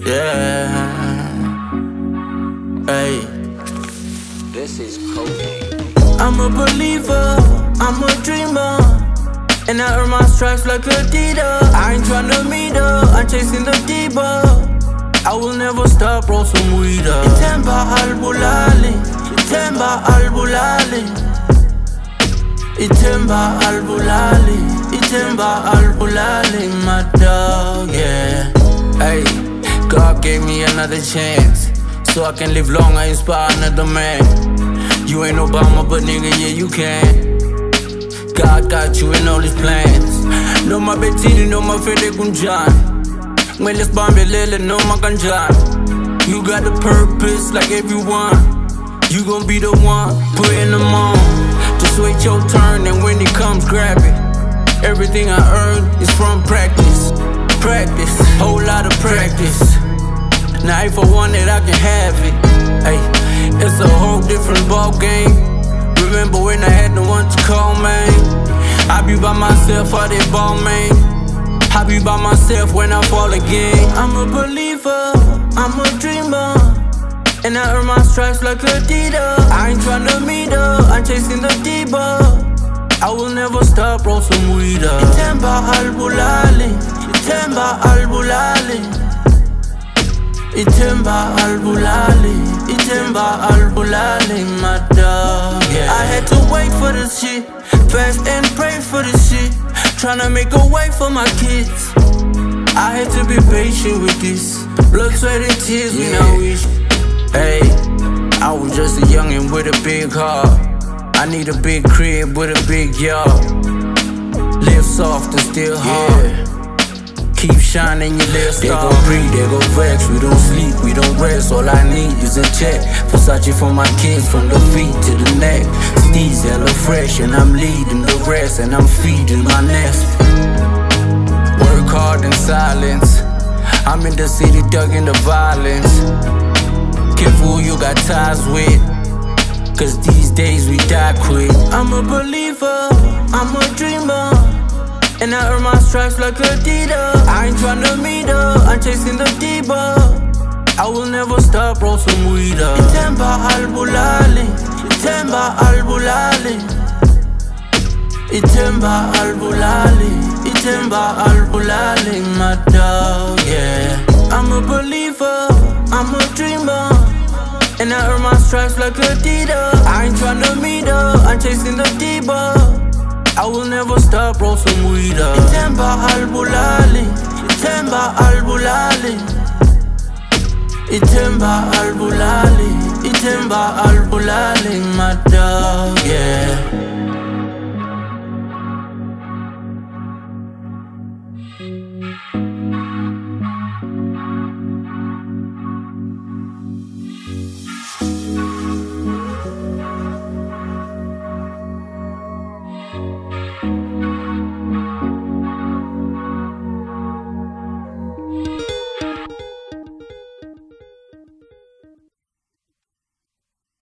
Yeah. Hey. This is cocaine. I'm a believer, I'm a dreamer, and I earn my stripes like Adidas. I ain't tryna meet her, I'm chasing the diva. I will never stop, roll some weed up. Ithemba al-Bulali, Ithemba al-Bulali, Ithemba al-Bulali, Ithemba al-Bulali, my dog, yeah. Hey, God gave me another chance, so I can live long, I inspire another man. You ain't Obama, but nigga, yeah, you can. God got you in all his plans. No my Bettini, no my Fede Gunjan. When let's bomb your lily, no my Ganjan. You got a purpose like everyone. You gon' be the one, putting them on. Just wait your turn, and when it comes, grab it. Everything I earn is from practice. Practice, whole lot of practice. Now if I want it, I can have it. Hey, it's a whole different ball game. Remember when I had no one to call, man? I be by myself, all that ball, man. I be by myself when I fall again. I'm a believer, I'm a dreamer, and I earn my stripes like Adidas. I ain't tryna meet her, I'm chasing the diva. I will never stop, roll some weed up. Ithemba al-Bulali, Ithemba al-Bulali, Ithemba al-Bulali, Ithemba al-Bulali, my dog, yeah. I had to wait for this shit, fast and pray for this shit, tryna make a way for my kids. I had to be patient with this, blood, sweat, and tears, yeah. When I wish. Hey, I was just a youngin' with a big heart. I need a big crib with a big yard. Live soft and still hard, yeah. Keep shining your little star. They gon' breathe, they gon' vex. We don't sleep, we don't rest. All I need is a check. Versace for my kids, from the feet to the neck. Steez hella fresh, and I'm leading the rest, and I'm feeding my nest. Work hard in silence. I'm in the city, dug in the violence. Careful who you got ties with, cause these days we die quick. I'm a believer, I'm a dreamer, and I earn my stripes like Adidas. I ain't tryna meet her, I'm chasing the diva. I will never stop, roll some weed up. Ithemba al-Bulali, Ithemba al-Bulali, Ithemba al-Bulali, Ithemba al-Bulali, my dog, yeah. I'm a believer, I'm a dreamer, and I earn my stripes like Adidas. I ain't tryna meet her, I'm chasing the diva. I will never stop, roll some weed up. Ithemba al-Bulali, Ithemba al-Bulali, Ithemba al-Bulali, Ithemba al-Bulali, my dog, yeah.